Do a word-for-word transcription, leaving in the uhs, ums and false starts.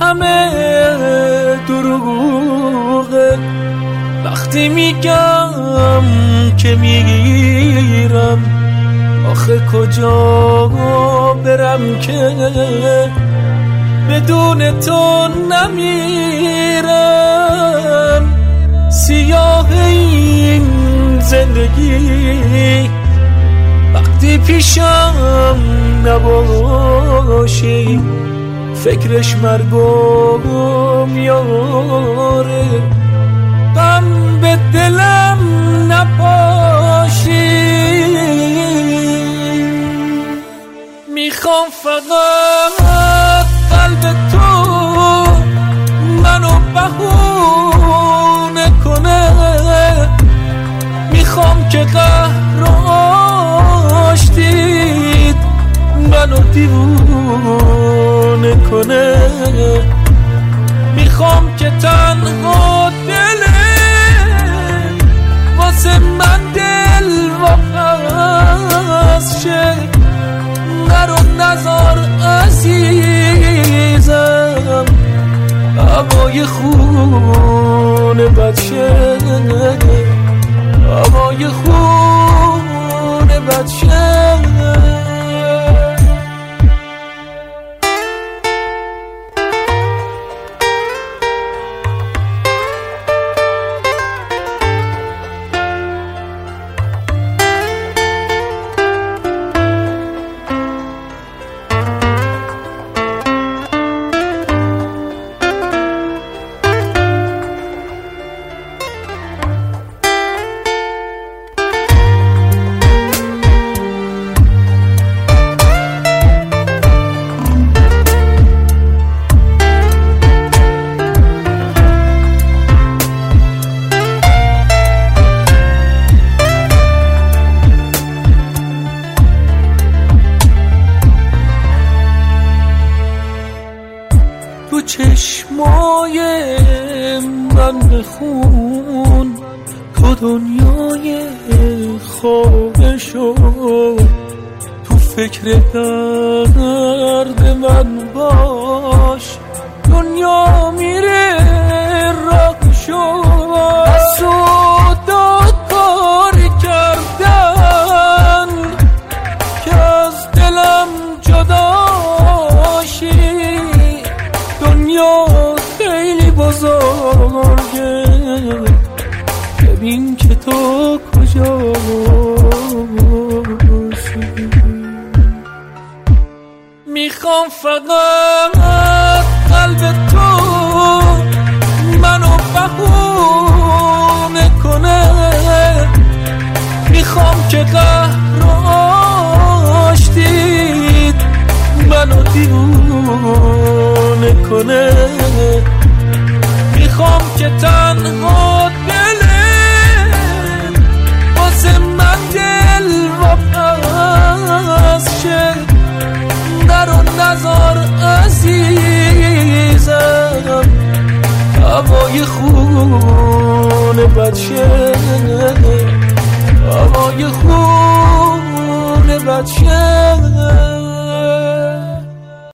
همه دروغه. وقتی میگم که میرم آخه کجا برم که بدون تو نمیرم. سیاه این زندگی وقتی پیشم نباشی فکرش مرگو میاره. غم به دلم نپاشی میخوام فقط قلب تو منو بهونه کنه. میخوام که قهر و آشتید منو دیوونه کنه. میخوام که تنها دله واسه من دل واپس شه. نرو نزار عزیزم هوای خون بچه، هوای خون بچه. تو چشمای من بخون تو دنیای خواب شو. تو فکر درد من باش دنیا میره راه شو. سودا کاری کردن که از دلم جداشی. دنیا خیلی بزرگه ببین که تو کجا باشی. میخوام فقط قلب تو منو بهونه کنه. میخوام که قهر و آشتید منو دیوونه کنه. میخوام که تنها دله واسه من دل واپس شه. نرو نزار عزیزم هوای خون بچه، هوای خون بچه.